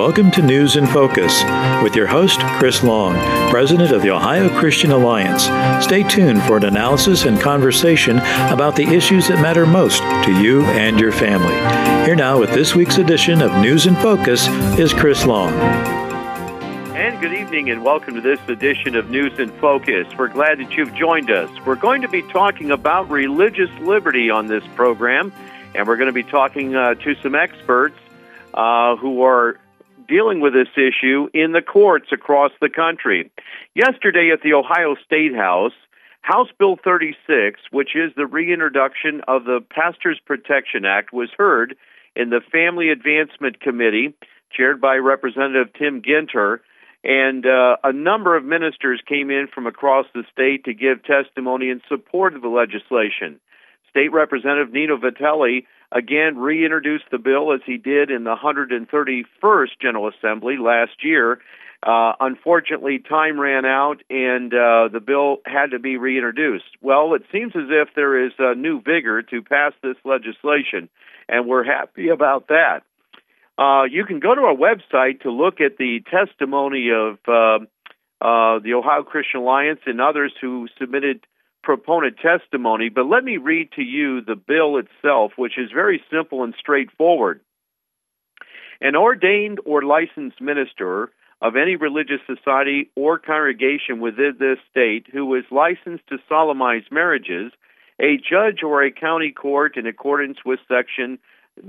welcome to News in Focus with your host, Chris Long, President of the Ohio Christian Alliance. Stay tuned for an analysis and conversation about the issues that matter most to you and your family. Here now with this week's edition of News in Focus is Chris Long. And good evening and welcome to this edition of News in Focus. We're glad that you've joined us. We're going to be talking about religious liberty on this program, and we're going to be talking to some experts who are dealing with this issue in the courts across the country. Yesterday at the Ohio State House, House Bill 36, which is the reintroduction of the Pastors Protection Act, was heard in the Family Advancement Committee, chaired by Representative Tim Ginter, and a number of ministers came in from across the state to give testimony in support of the legislation. State Representative Nino Vitelli again reintroduced the bill as he did in the 131st General Assembly last year. Unfortunately, time ran out and the bill had to be reintroduced. Well, it seems as if there is a new vigor to pass this legislation, and we're happy about that. You can go to our website to look at the testimony of the Ohio Christian Alliance and others who submitted proponent testimony, but let me read to you the bill itself, which is very simple and straightforward. An ordained or licensed minister of any religious society or congregation within this state who is licensed to solemnize marriages, a judge or a county court in accordance with Section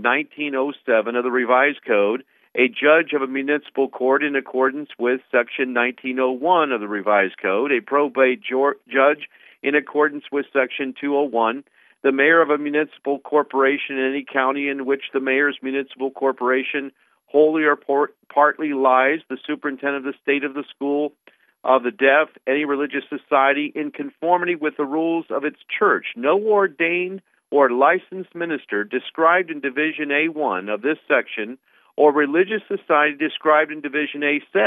1907 of the Revised Code, a judge of a municipal court in accordance with Section 1901 of the Revised Code, a probate judge in accordance with Section 201, the mayor of a municipal corporation in any county in which the mayor's municipal corporation wholly or partly lies, the superintendent of the state of the school of the deaf, any religious society in conformity with the rules of its church. No ordained or licensed minister described in Division A1 of this section or religious society described in Division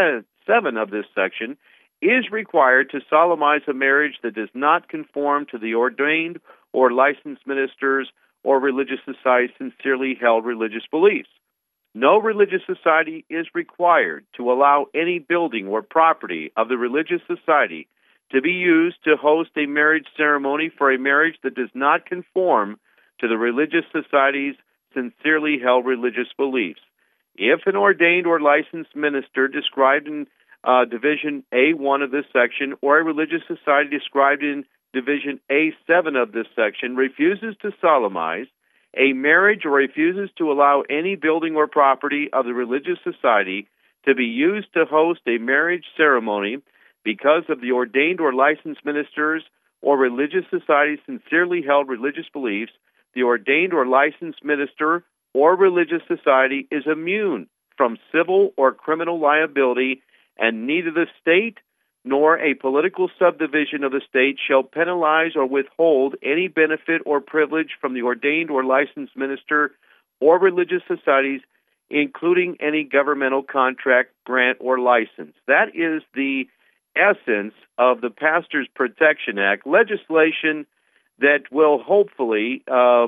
A7 of this section is required to solemnize a marriage that does not conform to the ordained or licensed ministers or religious society's sincerely held religious beliefs. No religious society is required to allow any building or property of the religious society to be used to host a marriage ceremony for a marriage that does not conform to the religious society's sincerely held religious beliefs. If an ordained or licensed minister described in Division A1 of this section or a religious society described in Division A7 of this section refuses to solemnize a marriage or refuses to allow any building or property of the religious society to be used to host a marriage ceremony because of the ordained or licensed ministers or religious society's sincerely held religious beliefs, the ordained or licensed minister or religious society is immune from civil or criminal liability, and neither the state nor a political subdivision of the state shall penalize or withhold any benefit or privilege from the ordained or licensed minister or religious societies, including any governmental contract, grant, or license. That is the essence of the Pastors Protection Act, legislation that will hopefully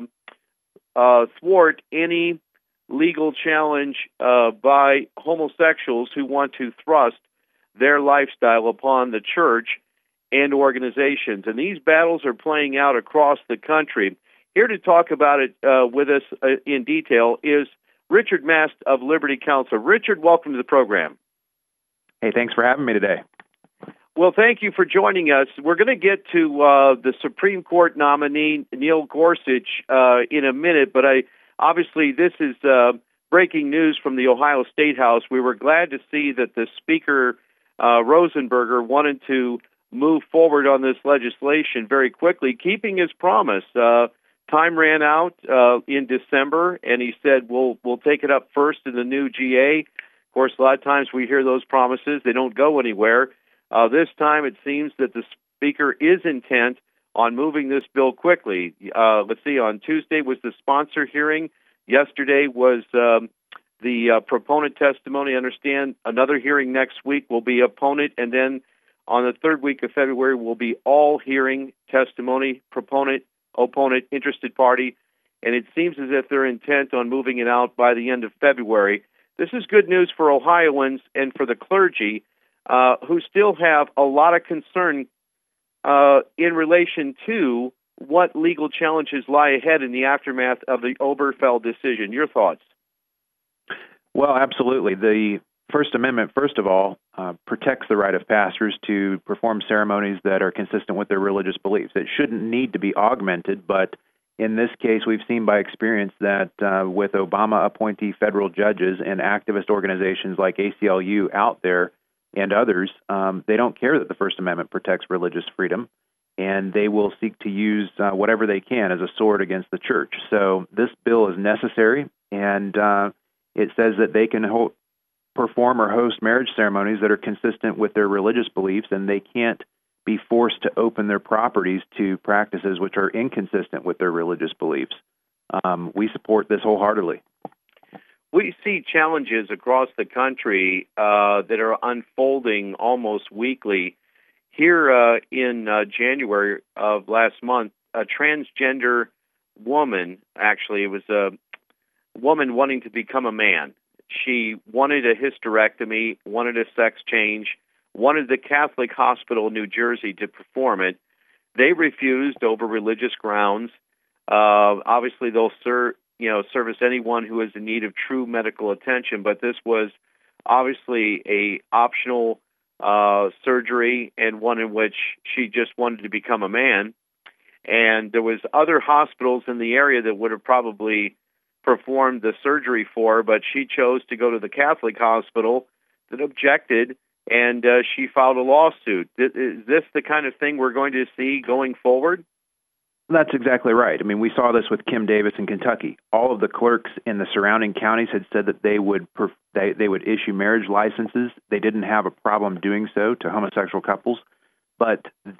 thwart any legal challenge by homosexuals who want to thrust their lifestyle upon the church and organizations. And these battles are playing out across the country. Here to talk about it with us in detail is Richard Mast of Liberty Counsel. Richard, welcome to the program. Hey, thanks for having me today. Well, thank you for joining us. We're going to get to the Supreme Court nominee, Neil Gorsuch, in a minute, but obviously this is breaking news from the Ohio State House. We were glad to see that the Speaker, Rosenberger, wanted to move forward on this legislation very quickly, keeping his promise. Time ran out in December, and he said, we'll take it up first in the new GA. Of course, a lot of times we hear those promises. They don't go anywhere. This time it seems that the Speaker is intent on moving this bill quickly. Let's see, on Tuesday was the sponsor hearing. Yesterday was the proponent testimony. I understand another hearing next week will be opponent, and then on the third week of February will be all hearing testimony, proponent, opponent, interested party, and it seems as if they're intent on moving it out by the end of February. this is good news for Ohioans and for the clergy who still have a lot of concern in relation to what legal challenges lie ahead in the aftermath of the Obergefell decision. Your thoughts? Well, absolutely. The First Amendment, first of all, protects the right of pastors to perform ceremonies that are consistent with their religious beliefs. It shouldn't need to be augmented, but in this case, we've seen by experience that with Obama appointee federal judges and activist organizations like ACLU out there and others, they don't care that the First Amendment protects religious freedom, and they will seek to use whatever they can as a sword against the church. So this bill is necessary, and it says that they can perform or host marriage ceremonies that are consistent with their religious beliefs, and they can't be forced to open their properties to practices which are inconsistent with their religious beliefs. We support this wholeheartedly. We see challenges across the country that are unfolding almost weekly. Here in January of last month, a transgender woman, actually, it was a woman wanting to become a man. She wanted a hysterectomy, wanted a sex change, wanted the Catholic Hospital in New Jersey to perform it. They refused over religious grounds. Obviously, they'll service anyone who is in need of true medical attention, but this was obviously a optional surgery and one in which she just wanted to become a man. And there was other hospitals in the area that would have probably performed the surgery for her, but she chose to go to the Catholic hospital that objected, and she filed a lawsuit. Is this the kind of thing we're going to see going forward? That's exactly right. I mean, we saw this with Kim Davis in Kentucky. All of the clerks in the surrounding counties had said that they would issue marriage licenses. They didn't have a problem doing so to homosexual couples, but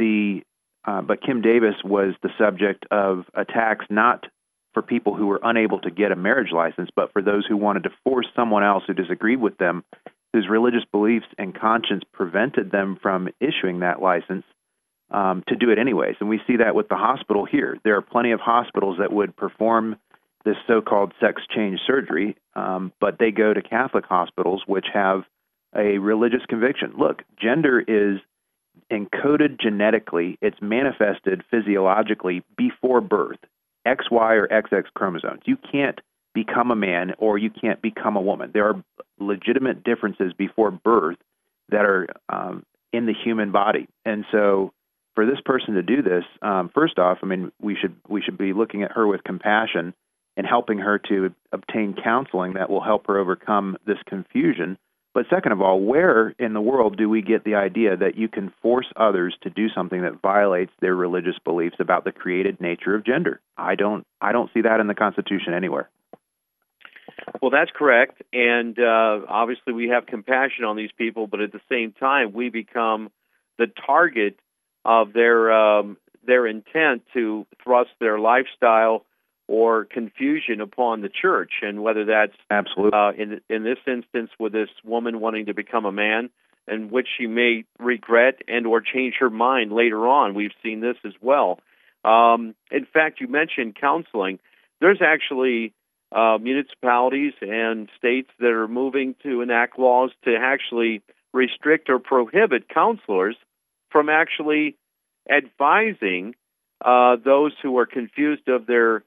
Kim Davis was the subject of attacks not for people who were unable to get a marriage license, but for those who wanted to force someone else who disagreed with them, whose religious beliefs and conscience prevented them from issuing that license, to do it anyways. And we see that with the hospital here. There are plenty of hospitals that would perform this so-called sex change surgery, but they go to Catholic hospitals which have a religious conviction. Look, gender is encoded genetically. It's manifested physiologically before birth. XY or XX chromosomes. You can't become a man or you can't become a woman. There are legitimate differences before birth that are in the human body. And so for this person to do this, first off, I mean, we should be looking at her with compassion and helping her to obtain counseling that will help her overcome this confusion. But second of all, where in the world do we get the idea that you can force others to do something that violates their religious beliefs about the created nature of gender? I don't see that in the Constitution anywhere. Well, that's correct. And obviously we have compassion on these people, but at the same time, we become the target of their intent to thrust their lifestyle or confusion upon the church, and whether that's absolutely in this instance with this woman wanting to become a man, and which she may regret and or change her mind later on. We've seen this as well. In fact, you mentioned counseling. There's actually municipalities and states that are moving to enact laws to actually restrict or prohibit counselors from actually advising those who are confused of their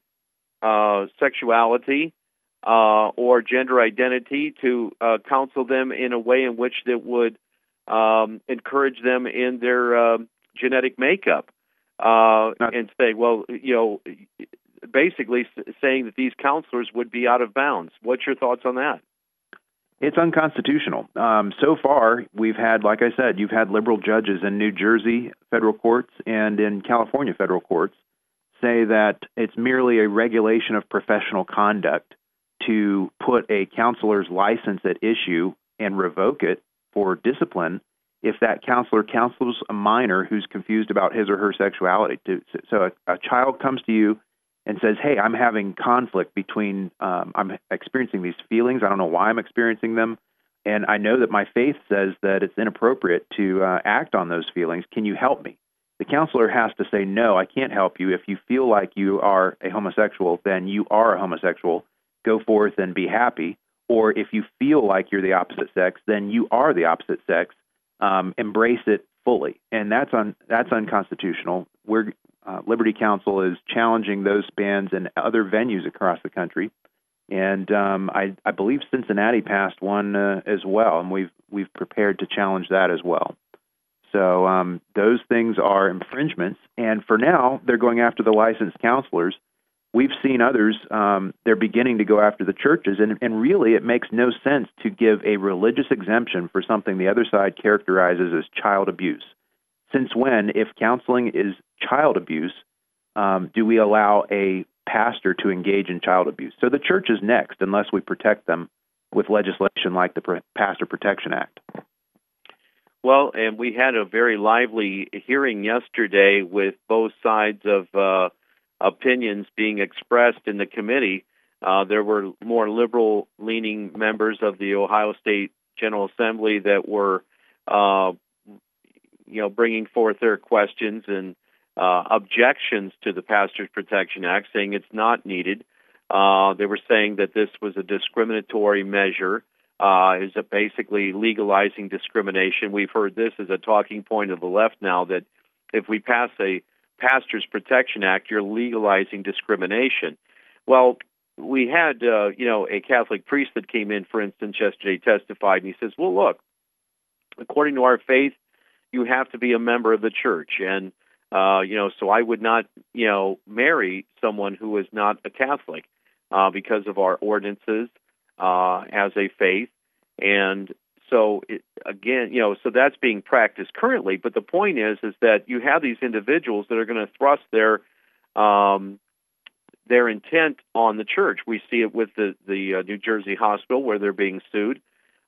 sexuality or gender identity, to counsel them in a way in which that would encourage them in their genetic makeup, and say, well, basically saying that these counselors would be out of bounds. What's your thoughts on that? It's unconstitutional. So far, we've had, like I said, you've had liberal judges in New Jersey federal courts and in California federal courts say that it's merely a regulation of professional conduct to put a counselor's license at issue and revoke it for discipline if that counselor counsels a minor who's confused about his or her sexuality. So a child comes to you and says, hey, I'm having conflict between, I'm experiencing these feelings, I don't know why I'm experiencing them, and I know that my faith says that it's inappropriate to act on those feelings. Can you help me? The counselor has to say, no, I can't help you. If you feel like you are a homosexual, then you are a homosexual. Go forth and be happy. or if you feel like you're the opposite sex, then you are the opposite sex. Embrace it fully, and that's unconstitutional. Liberty Counsel is challenging those bans in other venues across the country, and I believe Cincinnati passed one as well, and we've prepared to challenge that as well. So those things are infringements, and for now they're going after the licensed counselors. We've seen others, they're beginning to go after the churches, and really it makes no sense to give a religious exemption for something the other side characterizes as child abuse. Since when, if counseling is child abuse, do we allow a pastor to engage in child abuse? So the church is next, unless we protect them with legislation like the Pastor Protection Act. Well, and we had a very lively hearing yesterday with both sides of opinions being expressed in the committee. There were more liberal-leaning members of the Ohio State General Assembly that were bringing forth their questions and objections to the Pastors Protection Act, saying it's not needed. They were saying that this was a discriminatory measure, is basically legalizing discrimination. We've heard this as a talking point of the left now, that if we pass a Pastors Protection Act, you're legalizing discrimination. Well, we had, a Catholic priest that came in, for instance, yesterday testified, and he says, well, look, according to our faith, you have to be a member of the church. And, so I would not, marry someone who is not a Catholic because of our ordinances as a faith. And so, so that's being practiced currently. But the point is that you have these individuals that are going to thrust their intent on the church. We see it with the New Jersey hospital where they're being sued.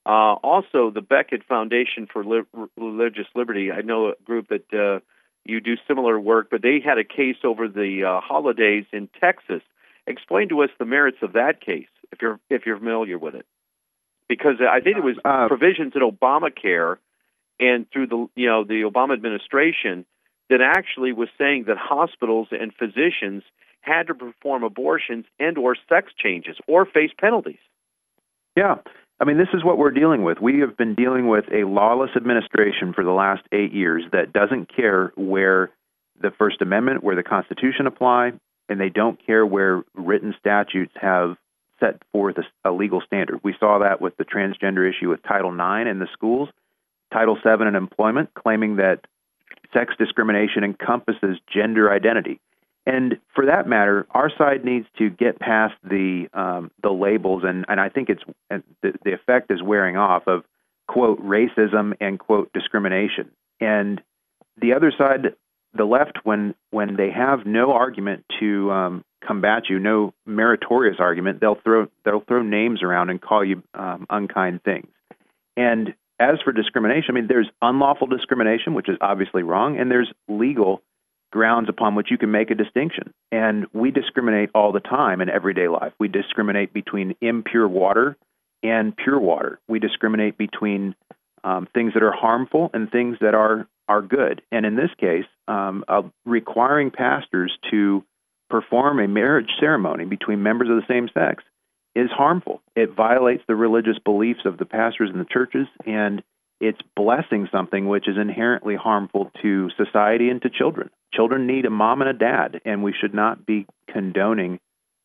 Also, the Becket Foundation for Religious Liberty, I know a group that you do similar work, but they had a case over the holidays in Texas. Explain to us the merits of that case, if you're familiar with it, because I think it was provisions in Obamacare and through the Obama administration that actually was saying that hospitals and physicians had to perform abortions and or sex changes or face penalties. Yeah. I mean, this is what we're dealing with. We have been dealing with a lawless administration for the last 8 years that doesn't care where the First Amendment, where the Constitution apply, and they don't care where written statutes have set forth a legal standard. We saw that with the transgender issue with Title IX in the schools, Title VII in employment, claiming that sex discrimination encompasses gender identity. And for that matter, our side needs to get past the labels, and I think the effect is wearing off of, quote, racism and, quote, discrimination. And the other side, the left, when they have no argument to combat you, no meritorious argument, they'll throw names around and call you unkind things. And as for discrimination, I mean, there's unlawful discrimination, which is obviously wrong, and there's legal grounds upon which you can make a distinction. And we discriminate all the time in everyday life. We discriminate between impure water and pure water. We discriminate between things that are harmful and things that are good. And in this case, requiring pastors to perform a marriage ceremony between members of the same sex is harmful. It violates the religious beliefs of the pastors in the churches, and it's blessing something which is inherently harmful to society and to children. Children need a mom and a dad, and we should not be condoning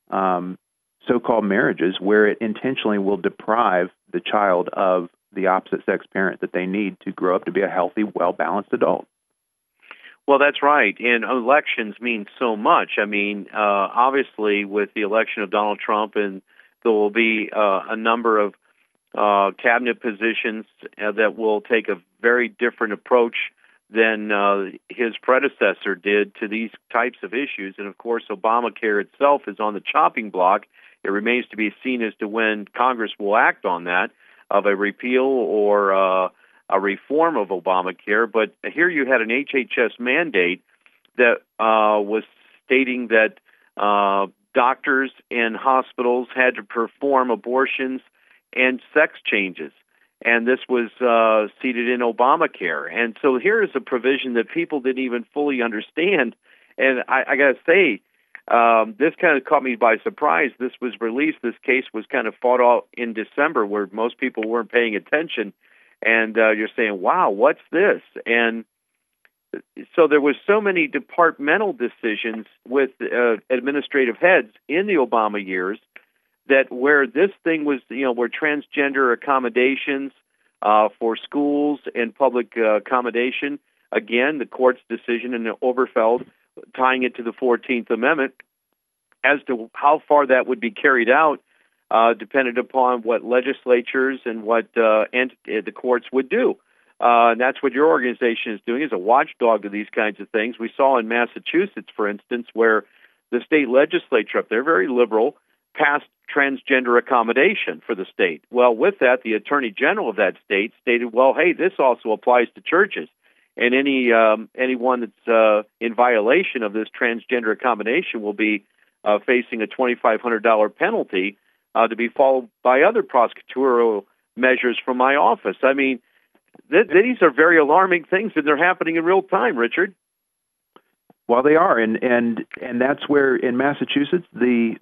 so-called marriages where it intentionally will deprive the child of the opposite sex parent that they need to grow up to be a healthy, well-balanced adult. Well, that's right. And elections mean so much. I mean, obviously, with the election of Donald Trump, and there will be a number of cabinet positions that will take a very different approach than his predecessor did to these types of issues. And, of course, Obamacare itself is on the chopping block. It remains to be seen as to when Congress will act on that, of a repeal or a reform of Obamacare. But here you had an HHS mandate that was stating that doctors and hospitals had to perform abortions and sex changes. And this was seated in Obamacare. And so here is a provision that people didn't even fully understand. And I got to say, This kind of caught me by surprise. This was released. This case was kind of fought out in December, where most people weren't paying attention. And you're saying, wow, what's this? And so there was so many departmental decisions with administrative heads in the Obama years that where this thing was, where transgender accommodations for schools and public accommodation, again, the court's decision in Oberfeld tying it to the 14th Amendment as to how far that would be carried out depended upon what legislatures and what the courts would do. And that's what your organization is doing, is a watchdog of these kinds of things. We saw in Massachusetts, for instance, where the state legislature up there, very liberal, passed transgender accommodation for the state. Well, with that, the attorney general of that state stated, well, hey, this also applies to churches. And anyone that's in violation of this transgender accommodation will be facing a $2,500 penalty to be followed by other prosecutorial measures from my office. I mean, these are very alarming things, and they're happening in real time, Richard. Well, they are, and that's where in Massachusetts the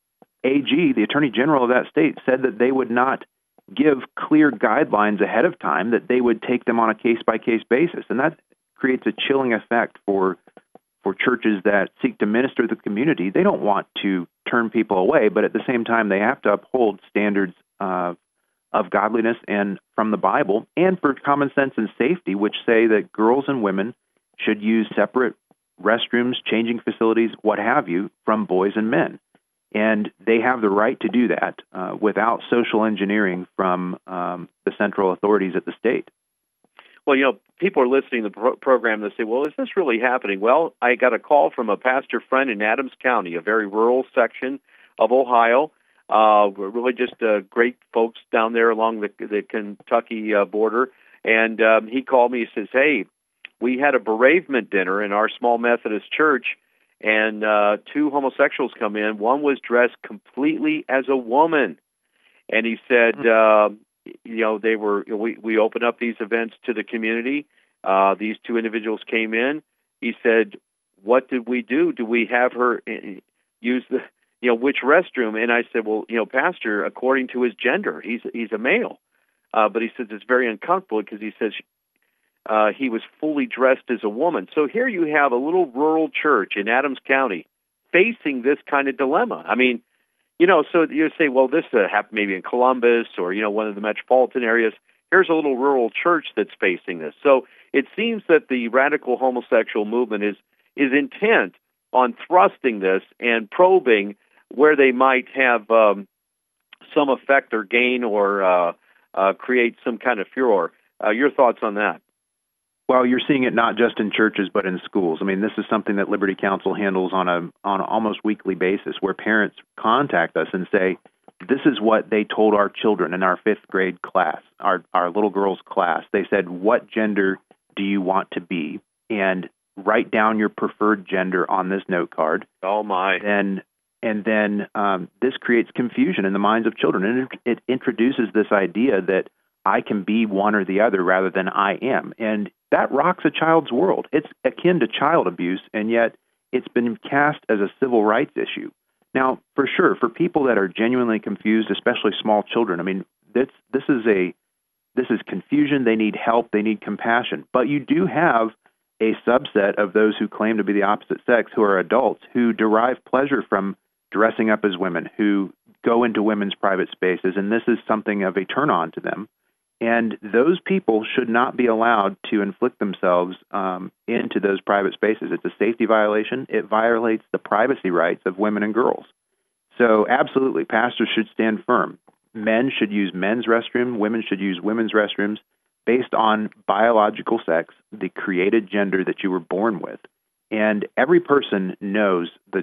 AG, the Attorney General of that state, said that they would not give clear guidelines ahead of time, that they would take them on a case-by-case basis. And that creates a chilling effect for churches that seek to minister to the community. They don't want to turn people away, but at the same time, they have to uphold standards of godliness and from the Bible, and for common sense and safety, which say that girls and women should use separate restrooms, changing facilities, what have you, from boys and men. And they have the right to do that without social engineering from the central authorities at the state. Well, people are listening to the program and they say, well, is this really happening? Well, I got a call from a pastor friend in Adams County, a very rural section of Ohio. We're really just great folks down there along the Kentucky border. And he called me. He says, hey, we had a bereavement dinner in our small Methodist church, and two homosexuals come in. One was dressed completely as a woman. And he said, they were, we opened up these events to the community. These two individuals came in. He said, what did we do? Do we have her use which restroom? And I said, well, Pastor, according to his gender, he's a male. But he says it's very uncomfortable because he says he was fully dressed as a woman. So here you have a little rural church in Adams County facing this kind of dilemma. I mean, so you say, well, this happened maybe in Columbus or, one of the metropolitan areas. Here's a little rural church that's facing this. So it seems that the radical homosexual movement is intent on thrusting this and probing where they might have some effect or gain or create some kind of furor. Your thoughts on that? Well, you're seeing it not just in churches, but in schools. I mean, this is something that Liberty Counsel handles on an almost weekly basis, where parents contact us and say, this is what they told our children in our fifth grade class, our little girl's class. They said, what gender do you want to be? And write down your preferred gender on this note card. Oh, my. And then this creates confusion in the minds of children. And it introduces this idea that I can be one or the other rather than I am. And that rocks a child's world. It's akin to child abuse, and yet it's been cast as a civil rights issue. Now, for sure, for people that are genuinely confused, especially small children, I mean, this is confusion. They need help. They need compassion. But you do have a subset of those who claim to be the opposite sex, who are adults, who derive pleasure from dressing up as women, who go into women's private spaces, and this is something of a turn-on to them. And those people should not be allowed to inflict themselves into those private spaces. It's a safety violation. It violates the privacy rights of women and girls. So absolutely, pastors should stand firm. Men should use men's restroom. Women should use women's restrooms based on biological sex, the created gender that you were born with. And every person knows the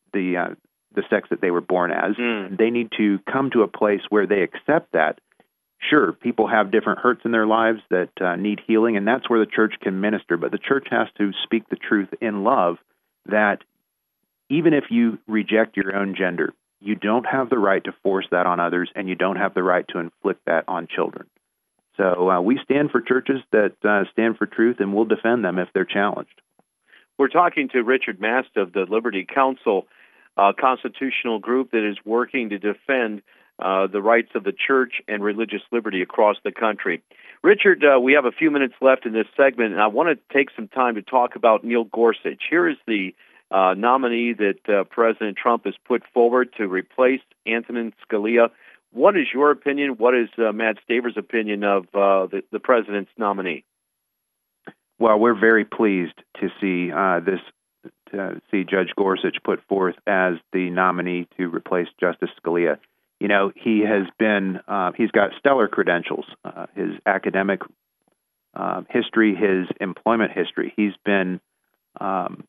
sex that they were born as. They need to come to a place where they accept that. Sure, people have different hurts in their lives that need healing, and that's where the church can minister. But the church has to speak the truth in love, that even if you reject your own gender, you don't have the right to force that on others, and you don't have the right to inflict that on children. So we stand for churches that stand for truth, and we'll defend them if they're challenged. We're talking to Richard Mast of the Liberty Counsel, constitutional group that is working to defend the rights of the church and religious liberty across the country. Richard, we have a few minutes left in this segment, and I want to take some time to talk about Neil Gorsuch. Here is the nominee that President Trump has put forward to replace Antonin Scalia. What is your opinion? What is Matt Staver's opinion of the president's nominee? Well, we're very pleased to see see Judge Gorsuch put forth as the nominee to replace Justice Scalia. You know, he has been, he's got stellar credentials, his academic history, his employment history. He's been on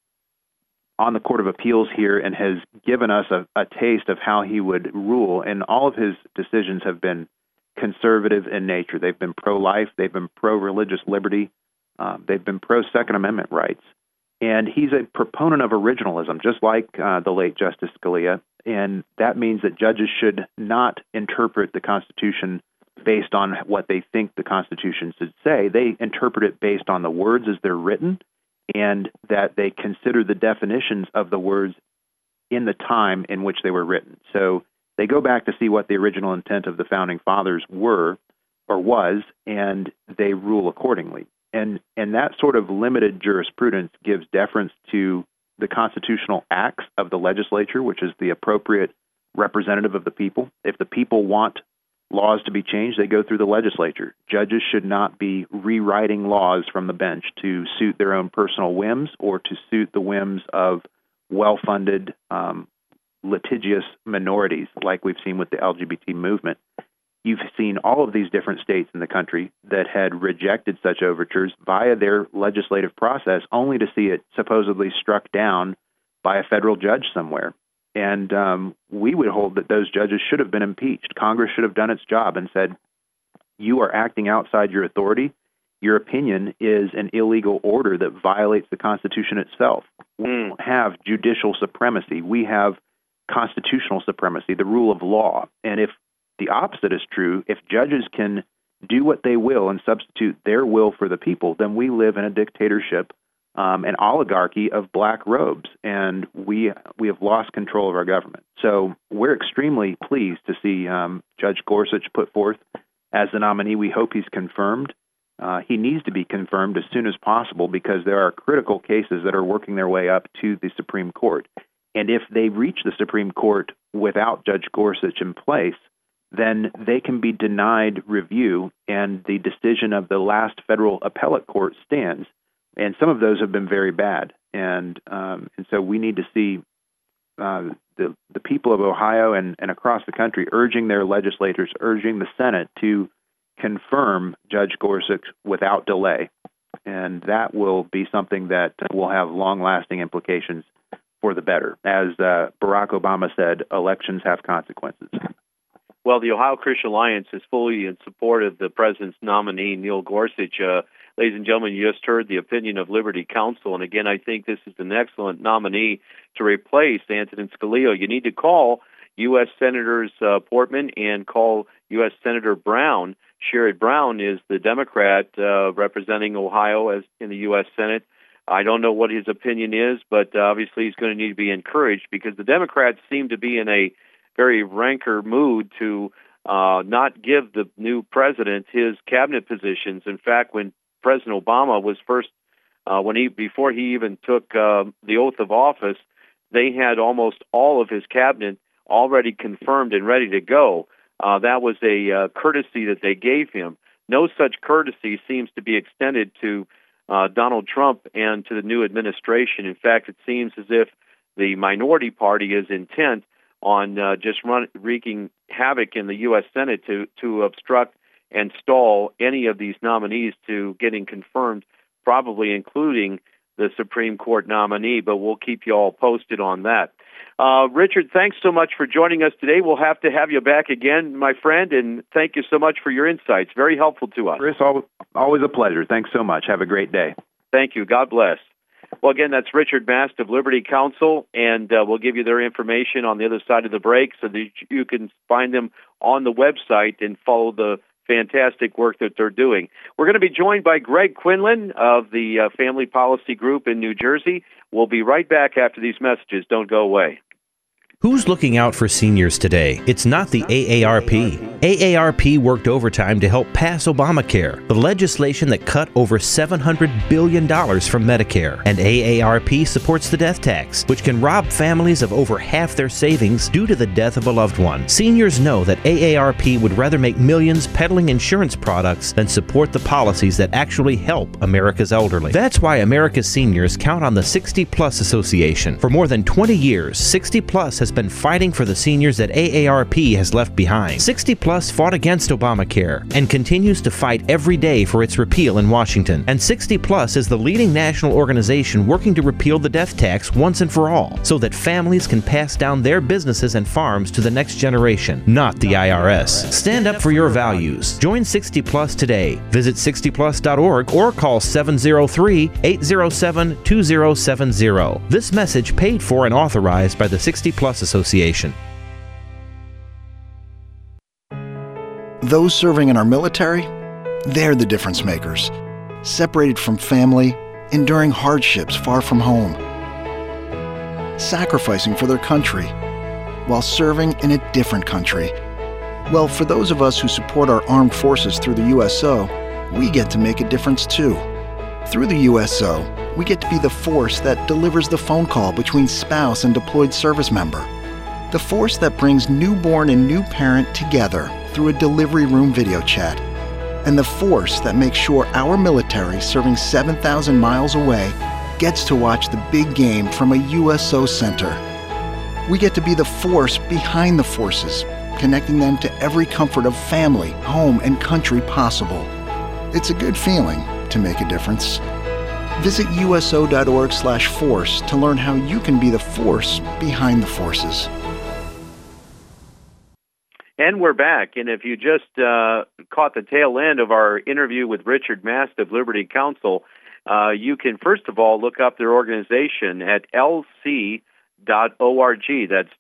the Court of Appeals here and has given us a taste of how he would rule, and all of his decisions have been conservative in nature. They've been pro-life, they've been pro-religious liberty, they've been pro-Second Amendment rights. And he's a proponent of originalism, just like the late Justice Scalia, and that means that judges should not interpret the Constitution based on what they think the Constitution should say. They interpret it based on the words as they're written, and that they consider the definitions of the words in the time in which they were written. So they go back to see what the original intent of the Founding Fathers were or was, and they rule accordingly. And that sort of limited jurisprudence gives deference to the constitutional acts of the legislature, which is the appropriate representative of the people. If the people want laws to be changed, they go through the legislature. Judges should not be rewriting laws from the bench to suit their own personal whims or to suit the whims of well-funded, litigious minorities like we've seen with the LGBT movement. You've seen all of these different states in the country that had rejected such overtures via their legislative process, only to see it supposedly struck down by a federal judge somewhere. And we would hold that those judges should have been impeached. Congress should have done its job and said, you are acting outside your authority. Your opinion is an illegal order that violates the Constitution itself. We don't have judicial supremacy. We have constitutional supremacy, the rule of law. And if the opposite is true, if judges can do what they will and substitute their will for the people, then we live in a dictatorship, an oligarchy of black robes, and we have lost control of our government. So we're extremely pleased to see Judge Gorsuch put forth as the nominee. We hope he's confirmed. He needs to be confirmed as soon as possible because there are critical cases that are working their way up to the Supreme Court. And if they reach the Supreme Court without Judge Gorsuch in place, then they can be denied review, and the decision of the last federal appellate court stands. And some of those have been very bad. And so we need to see the people of Ohio and across the country urging their legislators, urging the Senate to confirm Judge Gorsuch without delay. And that will be something that will have long-lasting implications for the better. As Barack Obama said, elections have consequences. Well, the Ohio Christian Alliance is fully in support of the president's nominee, Neil Gorsuch. Ladies and gentlemen, you just heard the opinion of Liberty Counsel. And again, I think this is an excellent nominee to replace Antonin Scalia. You need to call U.S. Senators Portman and call U.S. Senator Brown. Sherrod Brown is the Democrat representing Ohio as in the U.S. Senate. I don't know what his opinion is, but obviously he's going to need to be encouraged because the Democrats seem to be in a very rancor mood to not give the new president his cabinet positions. In fact, when President Obama was first, before he even took the oath of office, they had almost all of his cabinet already confirmed and ready to go. That was a courtesy that they gave him. No such courtesy seems to be extended to Donald Trump and to the new administration. In fact, it seems as if the minority party is intent on just wreaking havoc in the U.S. Senate to obstruct and stall any of these nominees to getting confirmed, probably including the Supreme Court nominee, but we'll keep you all posted on that. Richard, thanks so much for joining us today. We'll have to have you back again, my friend, and thank you so much for your insights. Very helpful to us. Chris, always a pleasure. Thanks so much. Have a great day. Thank you. God bless. Well, again, that's Richard Mast of Liberty Counsel, and we'll give you their information on the other side of the break so that you can find them on the website and follow the fantastic work that they're doing. We're going to be joined by Greg Quinlan of the Family Policy Group in New Jersey. We'll be right back after these messages. Don't go away. Who's looking out for seniors today? It's not the AARP. AARP worked overtime to help pass Obamacare, the legislation that cut over $700 billion from Medicare. And AARP supports the death tax, which can rob families of over half their savings due to the death of a loved one. Seniors know that AARP would rather make millions peddling insurance products than support the policies that actually help America's elderly. That's why America's seniors count on the 60 Plus Association. For more than 20 years, 60 Plus has been fighting for the seniors that AARP has left behind. 60 Plus fought against Obamacare and continues to fight every day for its repeal in Washington. And 60 Plus is the leading national organization working to repeal the death tax once and for all, so that families can pass down their businesses and farms to the next generation, not the IRS. Stand up for your values. Join 60 Plus today. Visit 60plus.org or call 703-807-2070. This message paid for and authorized by the 60 Plus Association. Those serving in our military, they're the difference makers. Separated from family, enduring hardships far from home, sacrificing for their country while serving in a different country. Well, for those of us who support our armed forces through the USO, we get to make a difference too. Through the USO, we get to be the force that delivers the phone call between spouse and deployed service member. The force that brings newborn and new parent together through a delivery room video chat. And the force that makes sure our military serving 7,000 miles away gets to watch the big game from a USO center. We get to be the force behind the forces, connecting them to every comfort of family, home, and country possible. It's a good feeling to make a difference. Visit uso.org/force to learn how you can be the force behind the forces. And we're back. And if you just caught the tail end of our interview with Richard Mast of Liberty Counsel, you can first of all look up their organization at lc.org. That's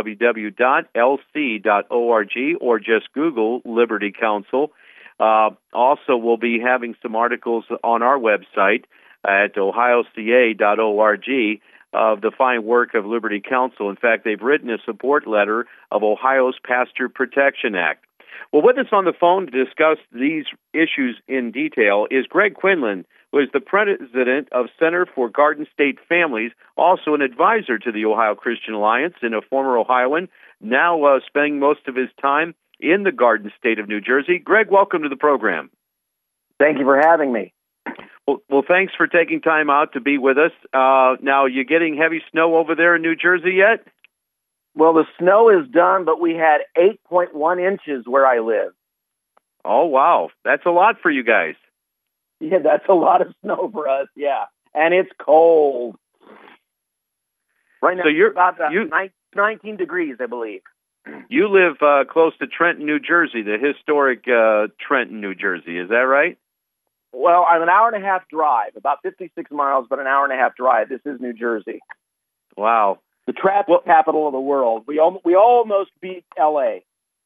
www.lc.org, or just Google Liberty Counsel. Also, we'll be having some articles on our website at ohioca.org of the fine work of Liberty Counsel. In fact, they've written a support letter of Ohio's Pastor Protection Act. Well, with us on the phone to discuss these issues in detail is Greg Quinlan, who is the president of Center for Garden State Families, also an advisor to the Ohio Christian Alliance and a former Ohioan, now spending most of his time in the Garden State of New Jersey. Greg, welcome to the program. Thank you for having me. Well, thanks for taking time out to be with us. Now, you getting heavy snow over there in New Jersey yet? Well, the snow is done, but we had 8.1 inches where I live. Oh, wow. That's a lot for you guys. Yeah, that's a lot of snow for us, yeah. And it's cold. Right now, so you're about 19 degrees, I believe. You live close to Trenton, New Jersey, the historic Trenton, New Jersey. Is that right? Well, I'm an hour and a half drive, about 56 miles, but an hour and a half drive. This is New Jersey. Wow. The traffic capital of the world. We almost beat L.A.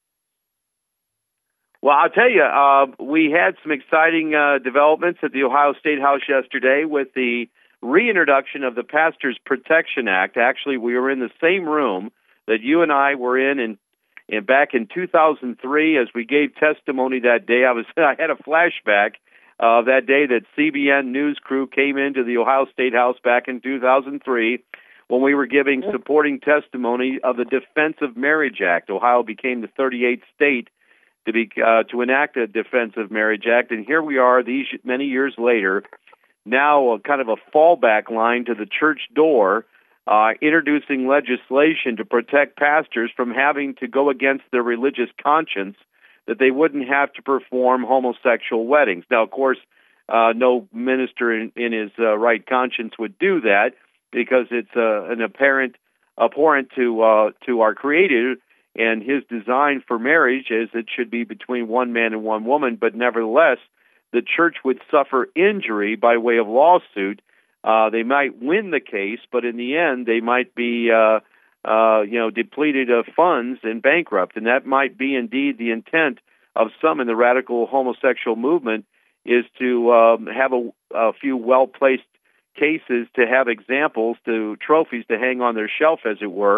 Well, I'll tell you, we had some exciting developments at the Ohio State House yesterday with the reintroduction of the Pastors Protection Act. Actually, we were in the same room that you and I were in back in 2003 as we gave testimony that day. I had a flashback that day that CBN News crew came into the Ohio State House back in 2003 when we were giving supporting testimony of the Defense of Marriage Act. Ohio became the 38th state to enact a Defense of Marriage Act, and here we are these many years later, now kind of a fallback line to the church door, introducing legislation to protect pastors from having to go against their religious conscience, that they wouldn't have to perform homosexual weddings. Now, of course, no minister in his right conscience would do that because it's an abhorrent to our Creator and His design for marriage, as it should be between one man and one woman. But nevertheless, the church would suffer injury by way of lawsuit. They might win the case, but in the end, they might be depleted of funds and bankrupt. And that might be indeed the intent of some in the radical homosexual movement, is to have a few well-placed cases to have examples, to trophies to hang on their shelf, as it were,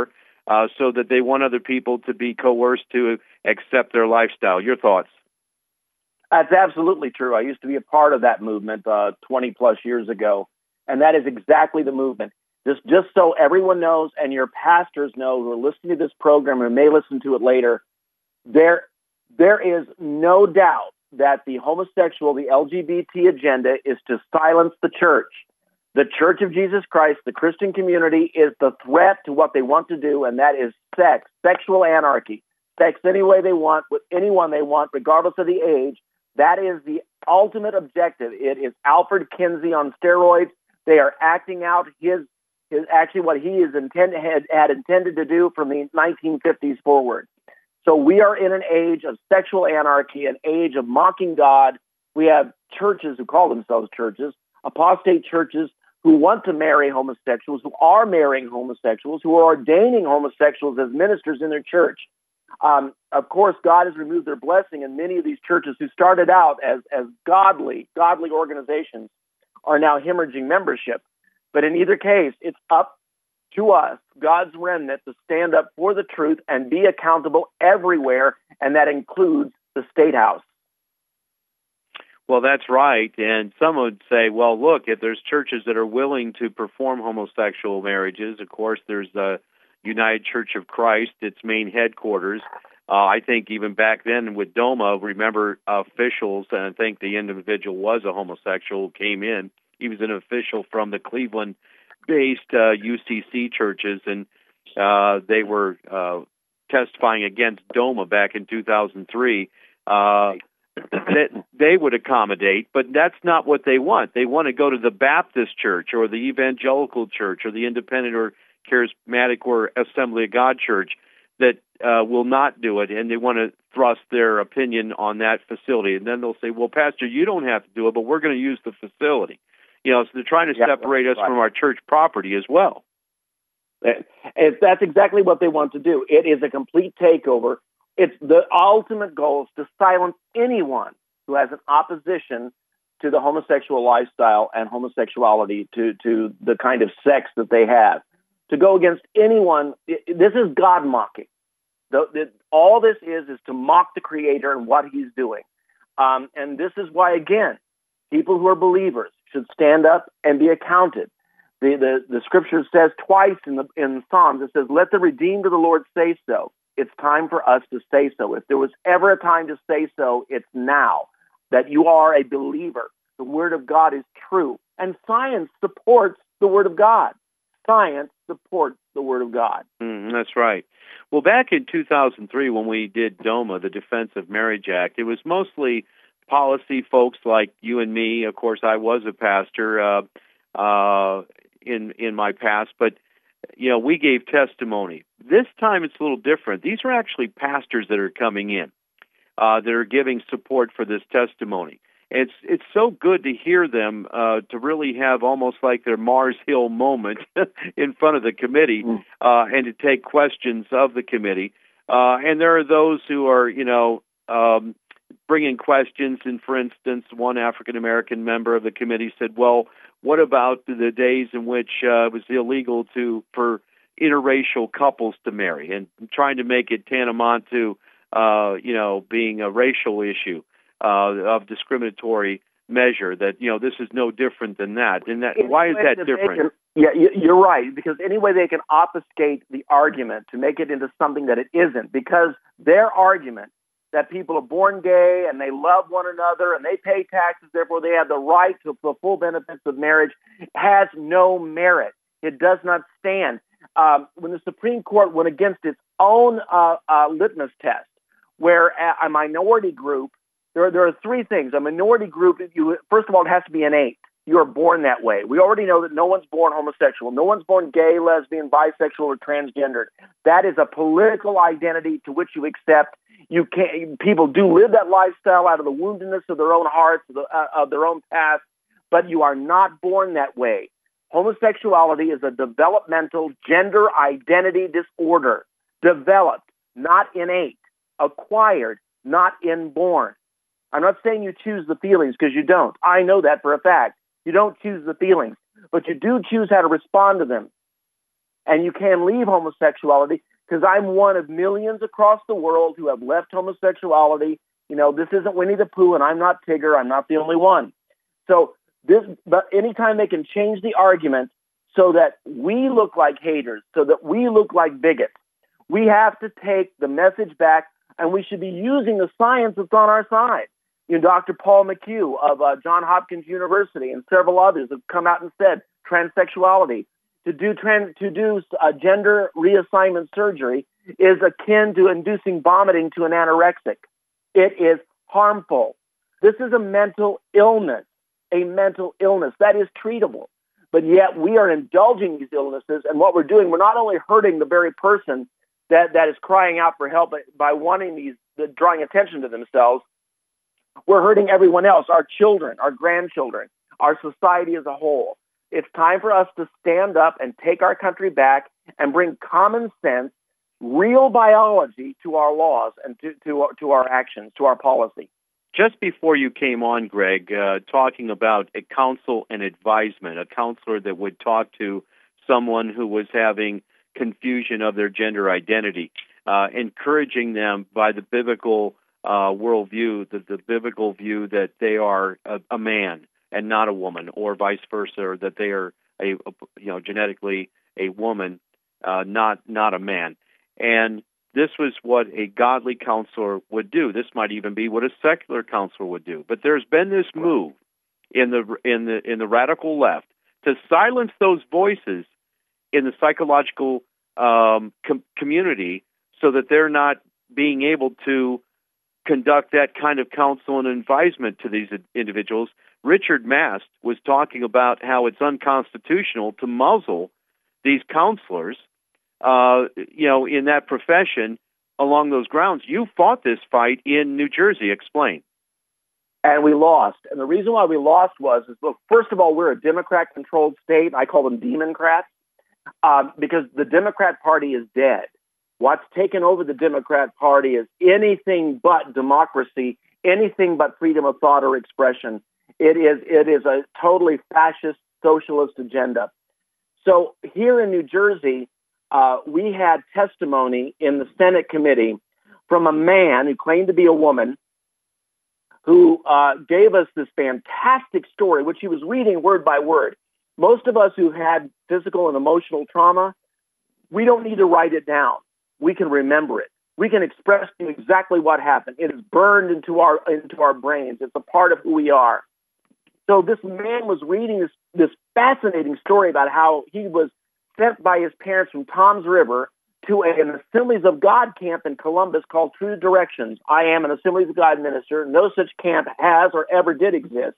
so that they want other people to be coerced to accept their lifestyle. Your thoughts? That's absolutely true. I used to be a part of that movement 20 plus years ago, and that is exactly the movement. Just so everyone knows and your pastors know who are listening to this program and may listen to it later, there is no doubt that the homosexual, the LGBT agenda is to silence the church. The Church of Jesus Christ, the Christian community, is the threat to what they want to do, and that is sex, sexual anarchy. Sex any way they want, with anyone they want, regardless of the age. That is the ultimate objective. It is Alfred Kinsey on steroids. They are acting out his actually what he had intended to do from the 1950s forward. So we are in an age of sexual anarchy, an age of mocking God. We have churches who call themselves churches, apostate churches who want to marry homosexuals, who are marrying homosexuals, who are ordaining homosexuals as ministers in their church. Of course, God has removed their blessing, and many of these churches who started out as godly organizations are now hemorrhaging membership. But in either case, it's up to us, God's remnant, to stand up for the truth and be accountable everywhere, and that includes the State House. Well, that's right. And some would say, well, look, if there's churches that are willing to perform homosexual marriages, of course, there's the United Church of Christ, its main headquarters. I think even back then with DOMA, remember officials, and I think the individual was a homosexual, came in. He was an official from the Cleveland-based UCC churches, and they were testifying against DOMA back in 2003. That they would accommodate, but that's not what they want. They want to go to the Baptist church or the evangelical church or the independent or charismatic or Assembly of God church that will not do it, and they want to thrust their opinion on that facility. And then they'll say, well, Pastor, you don't have to do it, but we're going to use the facility. So they're trying to separate us from our church property as well. That's exactly what they want to do. It is a complete takeover. It's the ultimate goal is to silence anyone who has an opposition to the homosexual lifestyle and homosexuality, to the kind of sex that they have. To go against anyone, this is God mocking. All this is to mock the Creator and what He's doing. And this is why, again, people who are believers should stand up and be accounted. The Scripture says twice in Psalms, it says, "Let the redeemed of the Lord say so." It's time for us to say so. If there was ever a time to say so, it's now, that you are a believer. The Word of God is true. And science supports the Word of God. Science supports the Word of God. That's right. Well, back in 2003 when we did DOMA, the Defense of Marriage Act, it was mostly policy folks like you and me. Of course, I was a pastor in my past, but we gave testimony. This time it's a little different. These are actually pastors that are coming in, that are giving support for this testimony. It's so good to hear them, to really have almost like their Mars Hill moment in front of the committee, and to take questions of the committee. And there are those who are, bringing questions. And for instance, one African-American member of the committee said, well, what about the days in which it was illegal for interracial couples to marry, and trying to make it tantamount to, being a racial issue of discriminatory measure, that, this is no different than that. And why is that different? Yeah, you're right, because any way they can obfuscate the argument to make it into something that it isn't, because their argument that people are born gay and they love one another and they pay taxes, therefore they have the right to the full benefits of marriage, has no merit. It does not stand. When the Supreme Court went against its own litmus test, where a minority group, there are three things. A minority group, first of all, it has to be innate. You are born that way. We already know that no one's born homosexual. No one's born gay, lesbian, bisexual, or transgendered. That is a political identity to which you accept. People do live that lifestyle out of the woundedness of their own hearts, of their own past, but you are not born that way. Homosexuality is a developmental gender identity disorder. Developed, not innate. Acquired, not inborn. I'm not saying you choose the feelings, because you don't. I know that for a fact. You don't choose the feelings, but you do choose how to respond to them. And you can leave homosexuality. because I'm one of millions across the world who have left homosexuality. This isn't Winnie the Pooh, and I'm not Tigger. I'm not the only one. But anytime they can change the argument so that we look like haters, so that we look like bigots, we have to take the message back, and we should be using the science that's on our side. Dr. Paul McHugh of Johns Hopkins University and several others have come out and said transsexuality, to do gender reassignment surgery is akin to inducing vomiting to an anorexic. It is harmful. This is a mental illness that is treatable. But yet we are indulging these illnesses, and what we're doing, we're not only hurting the very person that is crying out for help by wanting drawing attention to themselves, we're hurting everyone else, our children, our grandchildren, our society as a whole. It's time for us to stand up and take our country back and bring common sense, real biology to our laws and to our actions, to our policy. Just before you came on, Greg, talking about a counsel and advisement, a counselor that would talk to someone who was having confusion of their gender identity, encouraging them by the biblical worldview, the biblical view that they are a man and not a woman, or vice versa, or that they are genetically a woman, not a man. And this was what a godly counselor would do. This might even be what a secular counselor would do. But there's been this move in the radical left to silence those voices in the psychological community, so that they're not being able to conduct that kind of counsel and advisement to these individuals. Richard Mast was talking about how it's unconstitutional to muzzle these counselors, in that profession along those grounds. You fought this fight in New Jersey. Explain. And we lost. And the reason why we lost look, first of all, we're a Democrat-controlled state. I call them Democrats, because the Democrat Party is dead. What's taken over the Democrat Party is anything but democracy, anything but freedom of thought or expression. It is a totally fascist, socialist agenda. So here in New Jersey, we had testimony in the Senate committee from a man who claimed to be a woman, who gave us this fantastic story, which he was reading word by word. Most of us who had physical and emotional trauma, we don't need to write it down. We can remember it. We can express to you exactly what happened. It is burned into our brains. It's a part of who we are. So this man was reading this fascinating story about how he was sent by his parents from Toms River to an Assemblies of God camp in Columbus called True Directions. I am an Assemblies of God minister. No such camp has or ever did exist.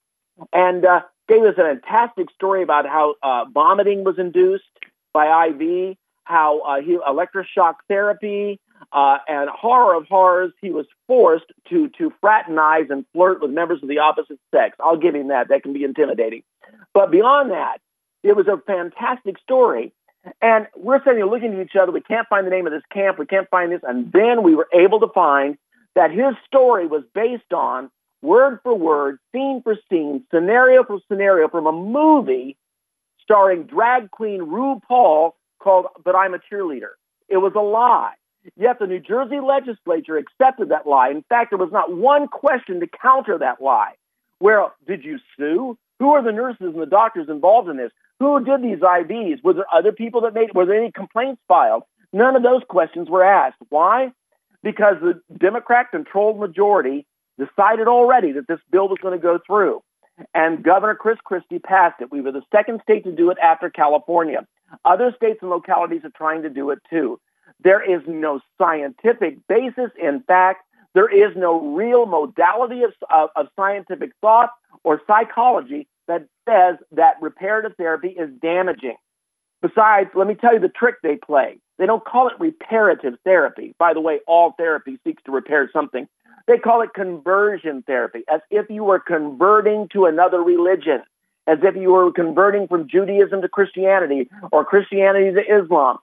And gave us a fantastic story about how vomiting was induced by IV, how electroshock therapy, and horror of horrors, he was forced to fraternize and flirt with members of the opposite sex. I'll give him that. That can be intimidating. But beyond that, it was a fantastic story. And we're sitting here looking at each other. We can't find the name of this camp. We can't find this. And then we were able to find that his story was based on, word for word, scene for scene, scenario for scenario, from a movie starring drag queen RuPaul called But I'm a Cheerleader. It was a lie. Yet the New Jersey legislature accepted that lie. In fact, there was not one question to counter that lie. Well, did you sue? Who are the nurses and the doctors involved in this? Who did these IVs? Were there other people were there any complaints filed? None of those questions were asked. Why? Because the Democrat-controlled majority decided already that this bill was going to go through. And Governor Chris Christie passed it. We were the second state to do it after California. Other states and localities are trying to do it too. There is no scientific basis. In fact, there is no real modality of scientific thought or psychology that says that reparative therapy is damaging. Besides, let me tell you the trick they play. They don't call it reparative therapy. By the way, all therapy seeks to repair something. They call it conversion therapy, as if you were converting to another religion, as if you were converting from Judaism to Christianity or Christianity to Islam.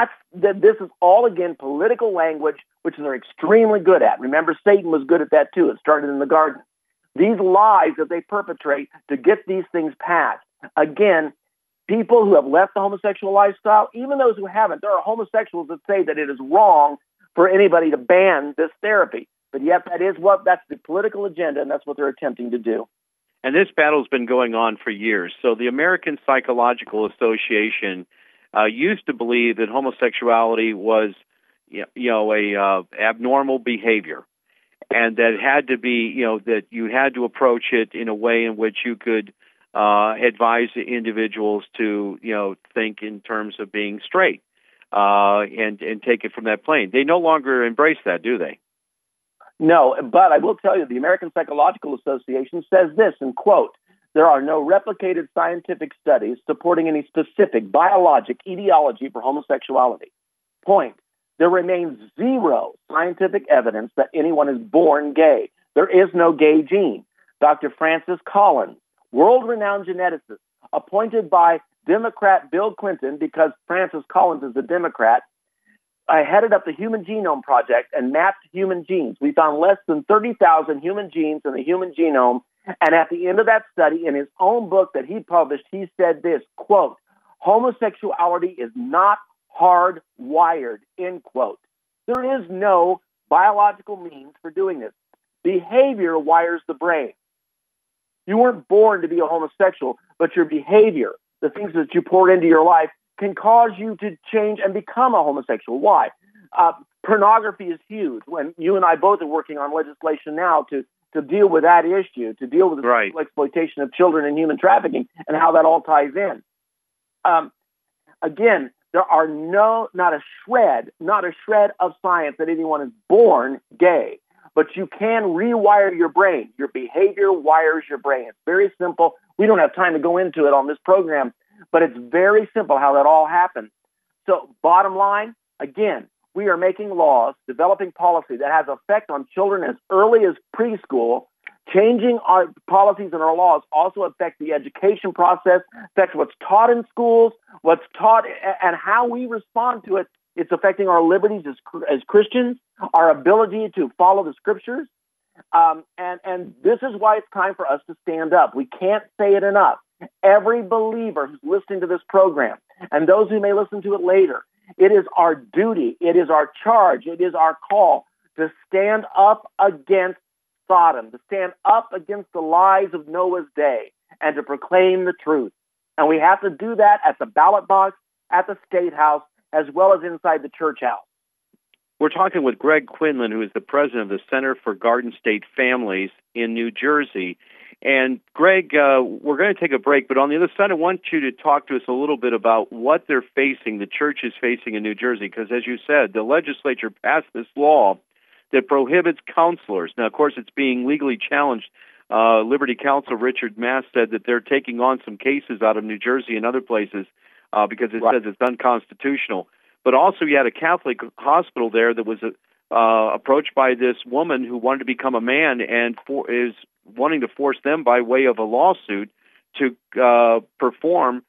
This is all, again, political language, which they're extremely good at. Remember, Satan was good at that too. It started in the garden. These lies that they perpetrate to get these things passed. Again, people who have left the homosexual lifestyle, even those who haven't, there are homosexuals that say that it is wrong for anybody to ban this therapy. But yet that's the political agenda, and that's what they're attempting to do. And this battle's been going on for years. So the American Psychological Association used to believe that homosexuality was, a abnormal behavior, and that it had to be, that you had to approach it in a way in which you could advise individuals to, think in terms of being straight, and take it from that plane. They no longer embrace that, do they? No, but I will tell you, the American Psychological Association says this, and quote, "There are no replicated scientific studies supporting any specific biologic etiology for homosexuality. Point, there remains zero scientific evidence that anyone is born gay. There is no gay gene." Dr. Francis Collins, world-renowned geneticist, appointed by Democrat Bill Clinton because Francis Collins is a Democrat, I headed up the Human Genome Project and mapped human genes. We found less than 30,000 human genes in the human genome. And at the end of that study, in his own book that he published, he said this, quote, "Homosexuality is not hardwired," end quote. There is no biological means for doing this. Behavior wires the brain. You weren't born to be a homosexual, but your behavior, the things that you pour into your life, can cause you to change and become a homosexual. Why? Pornography is huge. When you and I both are working on legislation now to deal with that issue, to deal with the sexual exploitation of children and human trafficking and how that all ties in. Again, there are not a shred of science that anyone is born gay, but you can rewire your brain. Your behavior wires your brain. It's very simple. We don't have time to go into it on this program, but it's very simple how that all happens. So bottom line, again, we are making laws, developing policy that has effect on children as early as preschool. Changing our policies and our laws also affect the education process, affect what's taught in schools, what's taught and how we respond to it. It's affecting our liberties as Christians, our ability to follow the scriptures. And this is why it's time for us to stand up. We can't say it enough. Every believer who's listening to this program, and those who may listen to it later, it is our duty, it is our charge, it is our call to stand up against Sodom, to stand up against the lies of Noah's day, and to proclaim the truth. And we have to do that at the ballot box, at the State House, as well as inside the church house. We're talking with Greg Quinlan, who is the president of the Center for Garden State Families in New Jersey. And Greg, we're going to take a break, but on the other side, I want you to talk to us a little bit about what they're facing, the church is facing in New Jersey, because as you said, the legislature passed this law that prohibits counselors. Now, of course, it's being legally challenged. Liberty Counsel Richard Mass said that they're taking on some cases out of New Jersey and other places because it says it's unconstitutional. But also you had a Catholic hospital there that was approached by this woman who wanted to become a man and is wanting to force them by way of a lawsuit to perform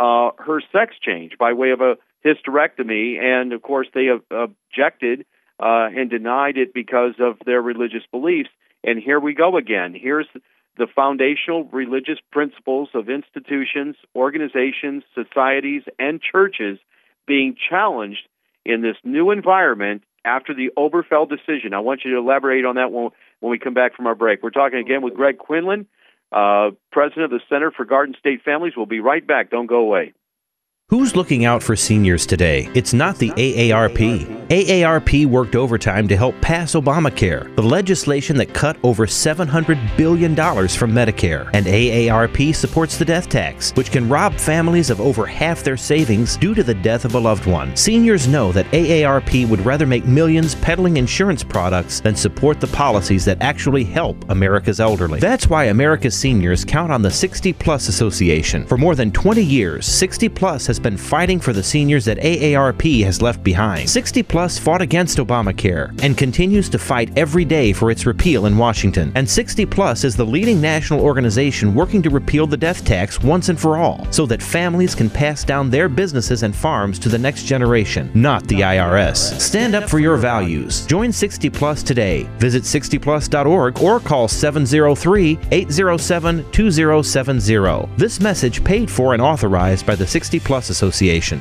her sex change by way of a hysterectomy. And, of course, they objected and denied it because of their religious beliefs. And here we go again. Here's the foundational religious principles of institutions, organizations, societies, and churches being challenged in this new environment after the Obergefell decision. I want you to elaborate on that when we come back from our break. We're talking again with Greg Quinlan, president of the Center for Garden State Families. We'll be right back. Don't go away. Who's looking out for seniors today? It's not the AARP. AARP worked overtime to help pass Obamacare, the legislation that cut over $700 billion from Medicare. And AARP supports the death tax, which can rob families of over half their savings due to the death of a loved one. Seniors know that AARP would rather make millions peddling insurance products than support the policies that actually help America's elderly. That's why America's seniors count on the 60 Plus Association. For more than 20 years, 60 Plus has been fighting for the seniors that AARP has left behind. 60 Plus fought against Obamacare and continues to fight every day for its repeal in Washington. And 60 Plus is the leading national organization working to repeal the death tax once and for all, so that families can pass down their businesses and farms to the next generation, not the IRS. Stand up for your values. Join 60 Plus today. Visit 60plus.org or call 703-807-2070. This message paid for and authorized by the 60 Plus Association.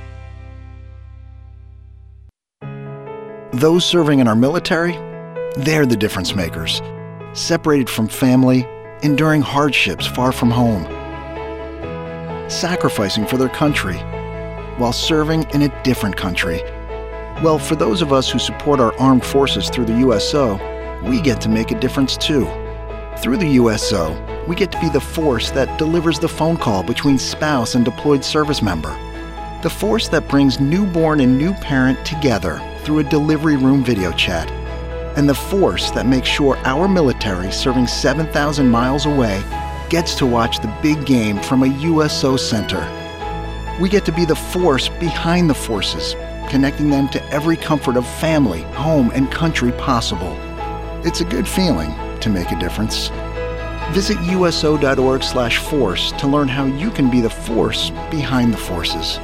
Those serving in our military, they're the difference makers. Separated from family, enduring hardships far from home, sacrificing for their country while serving in a different country. Well, for those of us who support our armed forces through the USO, we get to make a difference too. Through the USO, we get to be the force that delivers the phone call between spouse and deployed service member. The force that brings newborn and new parent together through a delivery room video chat. And the force that makes sure our military serving 7,000 miles away gets to watch the big game from a USO center. We get to be the force behind the forces, connecting them to every comfort of family, home, and country possible. It's a good feeling to make a difference. Visit uso.org/force to learn how you can be the force behind the forces.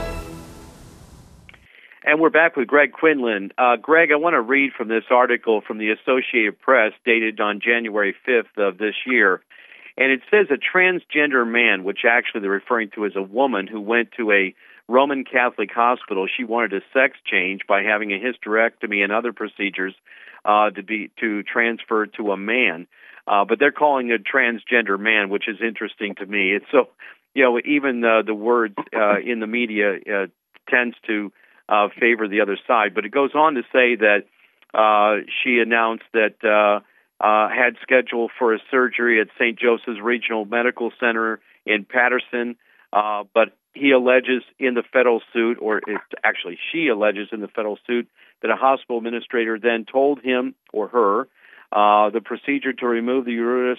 And we're back with Greg Quinlan. Greg, I want to read from this article from the Associated Press dated on January 5th of this year. And it says a transgender man, which actually they're referring to as a woman who went to a Roman Catholic hospital. She wanted a sex change by having a hysterectomy and other procedures to transfer to a man. But they're calling it a transgender man, which is interesting to me. It's so, even the words in the media tends to favor the other side. But it goes on to say that she announced that had scheduled for a surgery at St. Joseph's Regional Medical Center in Patterson, but he alleges in the federal suit, she alleges in the federal suit, that a hospital administrator then told him or her the procedure to remove the uterus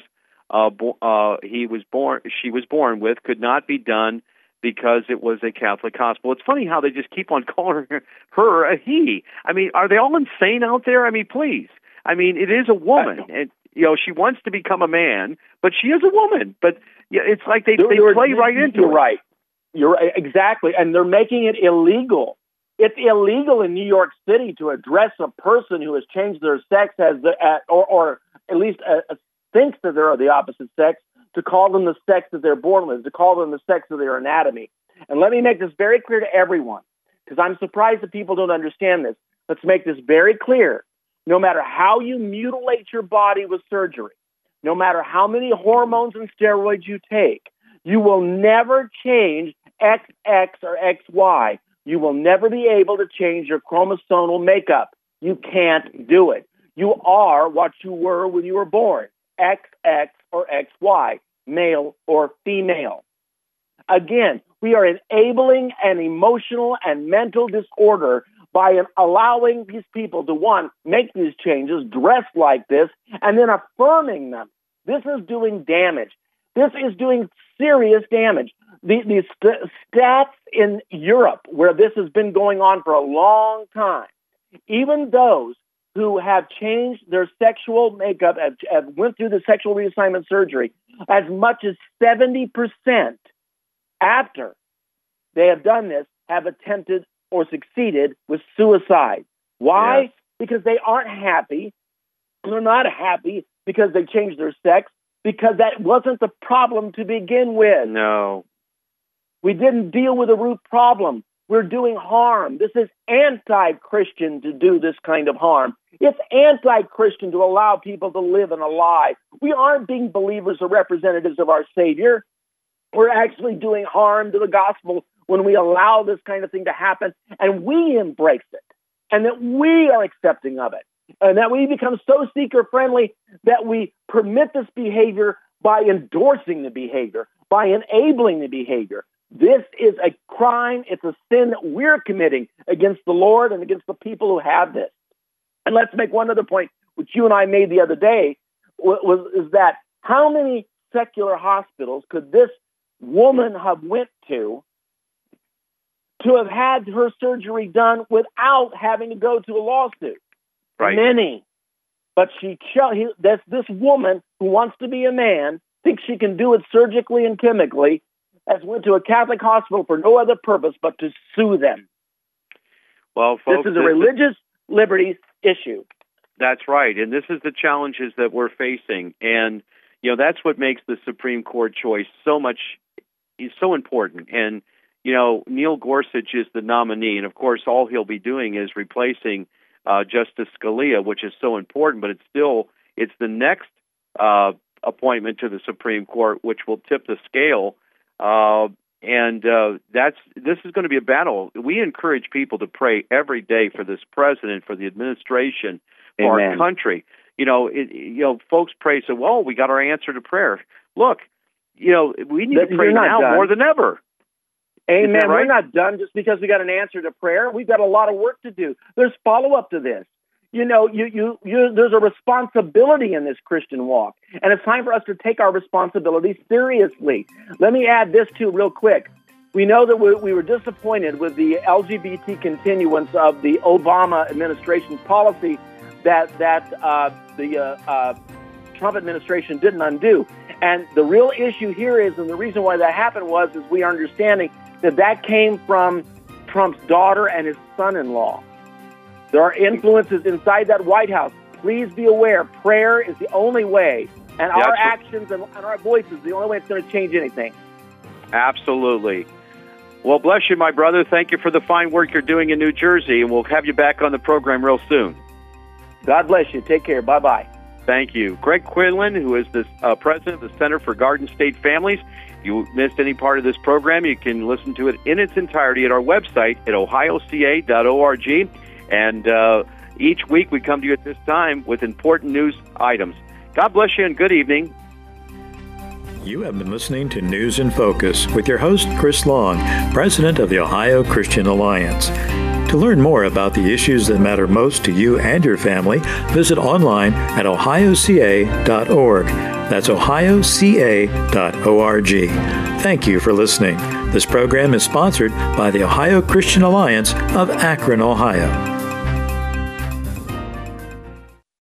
she was born with could not be done because it was a Catholic hospital. It's funny how they just keep on calling her a he. I mean, are they all insane out there? I mean, please. I mean, it is a woman, and she wants to become a man, but she is a woman. But it's like they play right into it. You're right. You're right, exactly, and they're making it illegal. It's illegal in New York City to address a person who has changed their sex or at least thinks that they're the opposite sex, to call them the sex that they're born with, to call them the sex of their anatomy. And let me make this very clear to everyone, because I'm surprised that people don't understand this. Let's make this very clear. No matter how you mutilate your body with surgery, no matter how many hormones and steroids you take, you will never change XX or XY. You will never be able to change your chromosomal makeup. You can't do it. You are what you were when you were born, XX or XY, male or female. Again, we are enabling an emotional and mental disorder by allowing these people to, one, make these changes, dress like this, and then affirming them. This is doing damage. This is doing serious damage. The stats in Europe, where this has been going on for a long time, even those who have changed their sexual makeup, have went through the sexual reassignment surgery, as much as 70% after they have done this have attempted or succeeded with suicide. Why? Yes. Because they aren't happy. They're not happy because they changed their sex, because that wasn't the problem to begin with. No. We didn't deal with the root problem. We're doing harm. This is anti-Christian to do this kind of harm. It's anti-Christian to allow people to live in a lie. We aren't being believers or representatives of our Savior. We're actually doing harm to the gospel when we allow this kind of thing to happen, and we embrace it, and that we are accepting of it, and that we become so seeker-friendly that we permit this behavior by endorsing the behavior, by enabling the behavior. This is a crime. It's a sin that we're committing against the Lord and against the people who have this. And let's make one other point, which you and I made the other day, is that how many secular hospitals could this woman have went to to have had her surgery done without having to go to a lawsuit. Right. Many. But this woman who wants to be a man thinks she can do it surgically and chemically, has went to a Catholic hospital for no other purpose but to sue them. Well, folks, this is a religious liberties issue. That's right, and this is the challenges that we're facing, and that's what makes the Supreme Court choice so important. And Neil Gorsuch is the nominee, and of course, all he'll be doing is replacing Justice Scalia, which is so important. But it's the next appointment to the Supreme Court, which will tip the scale. This is going to be a battle. We encourage people to pray every day for this president, for the administration, for Amen. our country. Folks pray, say, well, we got our answer to prayer. Look, we need to pray now more than ever. Amen. Right? We're not done just because we got an answer to prayer. We've got a lot of work to do. There's follow-up to this. There's a responsibility in this Christian walk, and it's time for us to take our responsibility seriously. Let me add this too real quick. We know that we were disappointed with the LGBT continuance of the Obama administration's policy that the Trump administration didn't undo. And the real issue here is, and the reason why that happened is we are understanding that came from Trump's daughter and his son-in-law. There are influences inside that White House. Please be aware, prayer is the only way, and our actions and our voices the only way it's going to change anything. Absolutely. Well, bless you, my brother. Thank you for the fine work you're doing in New Jersey, and we'll have you back on the program real soon. God bless you. Take care. Bye-bye. Thank you. Greg Quinlan, who is the president of the Center for Garden State Families. If you missed any part of this program, you can listen to it in its entirety at our website at ohioca.org. And each week we come to you at this time with important news items. God bless you and good evening. You have been listening to News in Focus with your host, Chris Long, president of the Ohio Christian Alliance. To learn more about the issues that matter most to you and your family, visit online at ohioca.org. That's ohioca.org. Thank you for listening. This program is sponsored by the Ohio Christian Alliance of Akron, Ohio.